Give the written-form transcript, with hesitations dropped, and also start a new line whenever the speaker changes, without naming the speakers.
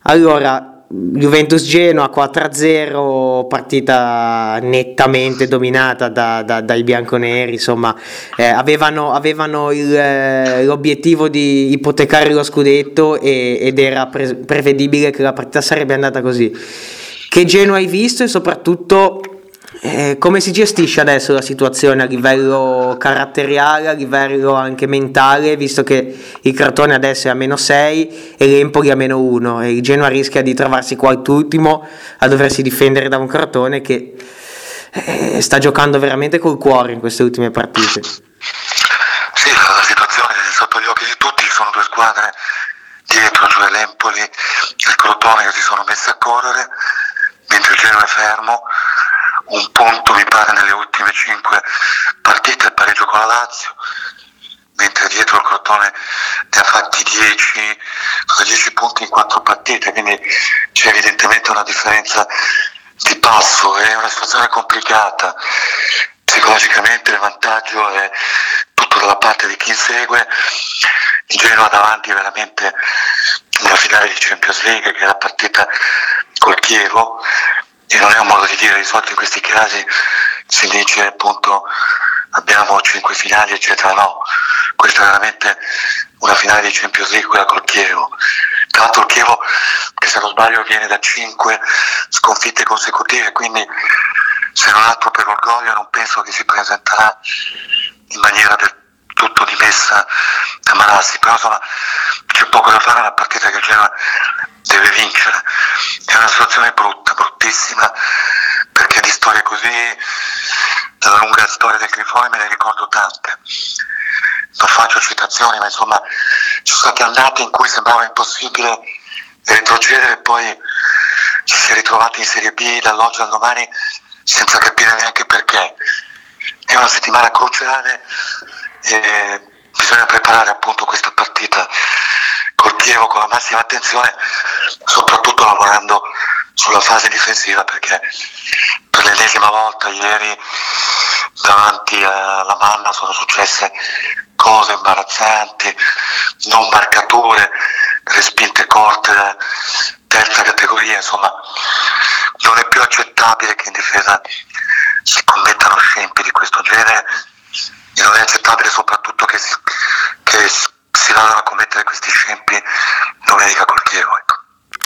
Allora, Juventus-Genoa 4-0, partita nettamente dominata dai bianconeri, insomma, avevano l'obiettivo di ipotecare lo scudetto ed era prevedibile che la partita sarebbe andata così. Che Genoa hai visto e soprattutto come si gestisce adesso la situazione a livello caratteriale, a livello anche mentale, visto che il Crotone adesso è a -6 e l'Empoli a -1 e il Genoa rischia di trovarsi qualt'ultimo a doversi difendere da un Crotone che sta giocando veramente col cuore in queste ultime partite.
Sì, la situazione è sotto gli occhi di tutti, ci sono due squadre dietro, cioè l'Empoli e il Crotone, che si sono messi a correre, mentre il Genoa è fermo. Un punto mi pare nelle ultime 5 partite, il pareggio con la Lazio, mentre dietro il Crotone ne ha fatti 10 punti in 4 partite, quindi c'è evidentemente una differenza di passo, è una situazione complicata. Psicologicamente il vantaggio è tutto dalla parte di chi insegue. Il Genoa davanti veramente nella finale di Champions League, che è la partita col Chievo, e non è un modo di dire, di solito in questi casi si dice appunto abbiamo 5 finali eccetera, no, questa è veramente una finale di Champions League, quella col Chievo. Tra l'altro il Chievo, che se non sbaglio viene da 5 sconfitte consecutive, quindi se non altro per orgoglio non penso che si presenterà in maniera del tutto dimessa da Marassi, però insomma c'è poco da fare, è una partita che il Genoa deve vincere. È una situazione brutta, bruttissima, perché di storie così, dalla lunga storia del Grifone, me ne ricordo tante. Non faccio citazioni, ma insomma ci sono state annate in cui sembrava impossibile retrocedere e poi ci si è ritrovati in Serie B dall'oggi al domani senza capire neanche perché. È una settimana cruciale e bisogna preparare appunto questa partita col Chievo con la massima attenzione, soprattutto lavorando sulla fase difensiva, perché per l'ennesima volta ieri davanti alla Manna sono successe cose imbarazzanti, non marcature, respinte corte da terza categoria, insomma non è più accettabile che in difesa si commettano scempi di questo genere e non è accettabile soprattutto che si vadano a commettere questi scempi domenica col Chievo.